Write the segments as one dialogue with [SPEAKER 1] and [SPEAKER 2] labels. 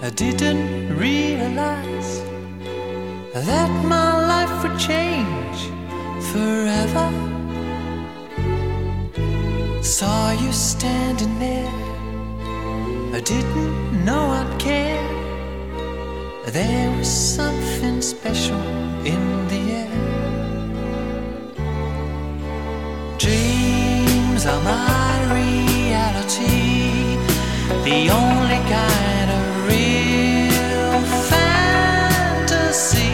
[SPEAKER 1] I didn't realize that my life would change forever. Saw you standing there, I didn't know I'd care. There was something special in the air. Dreams are my reality, the only kind of real fantasy.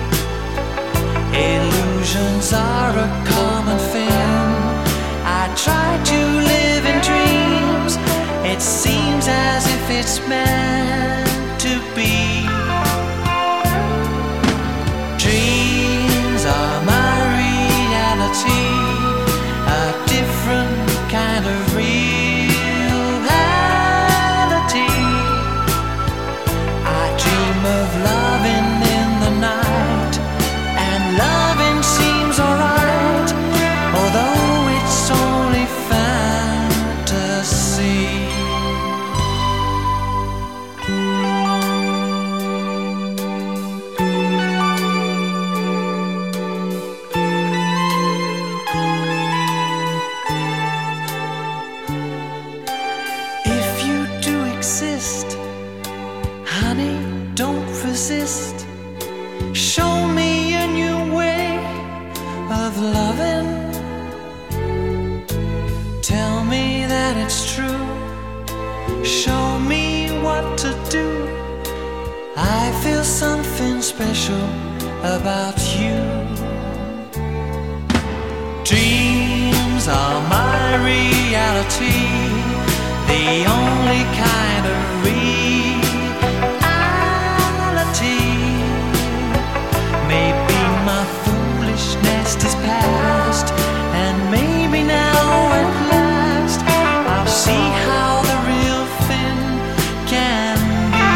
[SPEAKER 1] Illusions are a common thing. I try to live in dreams. It seems as if it's meant to be. Dreams are my reality, a different kind of reality. I dream of loving in the night, and loving seems alright, although it's only fantasy. Honey, don't resist. Show me a new way of loving. Tell me that it's true. Show me what to do. I feel something special about you. Dreams are my reality, the only kind of maybe my foolishness is past, and maybe now at last I'll see how the real thing can be.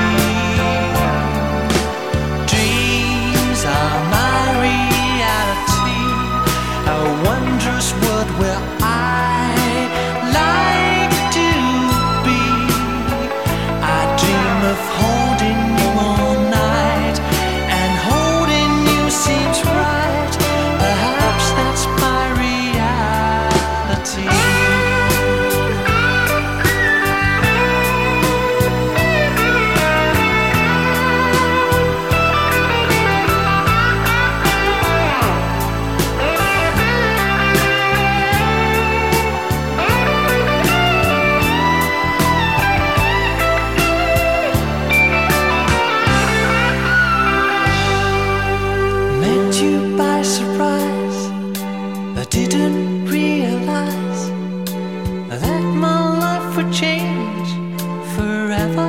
[SPEAKER 1] Dreams are my reality, a wondrous world where I like to be. I dream of holding you all night, and holding you seems right. Perhaps that's my reality. You by surprise, I didn't realize that my life would change forever.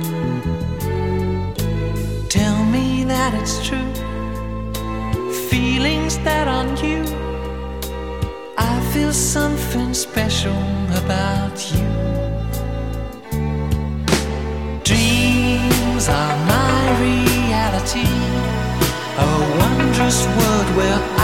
[SPEAKER 1] Tell me that it's true, feelings that are new. I feel something special about you. Dreams are my reality, a wondrous world where